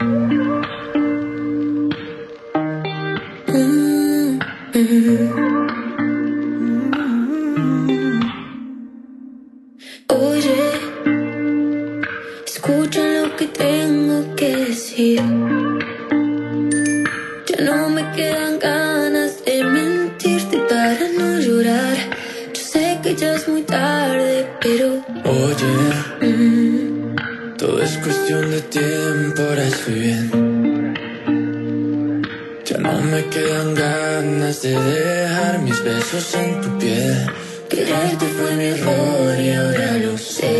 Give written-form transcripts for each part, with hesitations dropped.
Oye, escucha lo que tengo que decir. Ya no me quedan ganas de mentirte para no llorar. Yo sé que ya es muy tarde, pero oye, todo es cuestión de tiempo, ahora estoy bien. Ya no me quedan ganas de dejar mis besos en tu piel. quererte fue mi error y ahora lo sé.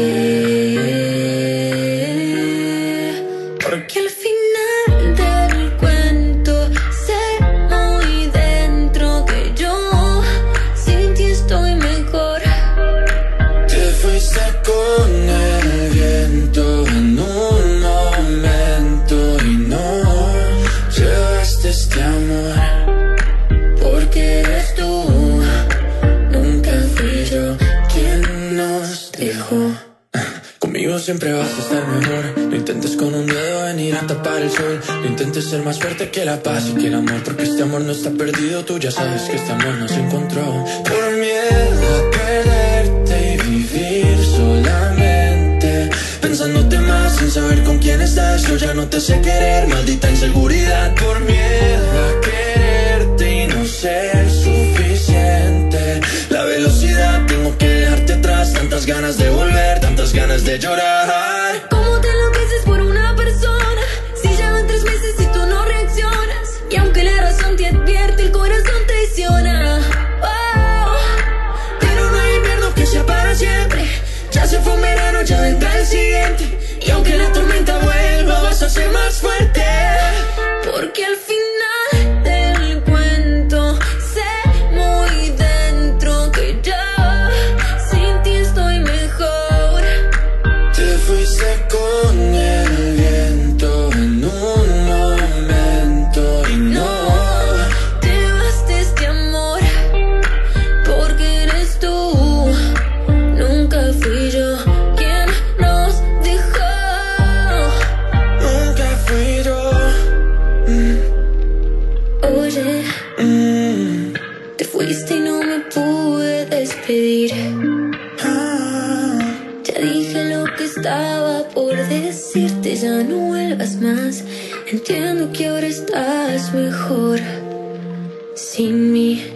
Porque al final del cuento sé muy dentro que yo sin ti estoy mejor. Te fuiste con el viento en un momento y no llevaste este amor. Porque eres tú, nunca fui yo quien nos dejó. Conmigo siempre vas a estar mejor. No intentes con un dedo venir a tapar el sol. No intentes ser más fuerte que la paz y que el amor, porque este amor no está perdido. Tú ya sabes que este amor no se encontró. Por miedo a perderte y vivir solamente pensándote más sin saber con quién estás. Yo ya no te sé querer, maldita inseguridad. Por miedo a quererte y no ser suficiente. La velocidad, tengo que dejarte atrás. Tantas ganas de volver, tantas ganas de llorar. ¿Cómo te enloqueces por una persona? Si ya van 3 meses y tú no reaccionas. Y aunque la razón te advierte, el corazón traiciona. Oh, Pero no hay invierno que sea para siempre. Ya se fue un verano, ya vendrá el siguiente. Y aunque la tormenta vuelva, vas a ser más fuerte. porque al final del cuento sé muy dentro que yo sin ti estoy mejor. Te fuiste con el viento en un momento y no Te vas de este amor, porque eres tú, nunca fui yo quien nos dejó. nunca fui yo. Oye, te fuiste y no me pude despedir. Ya dije lo que estaba por decirte, ya no vuelvas más. Entiendo que ahora estás mejor sin mí.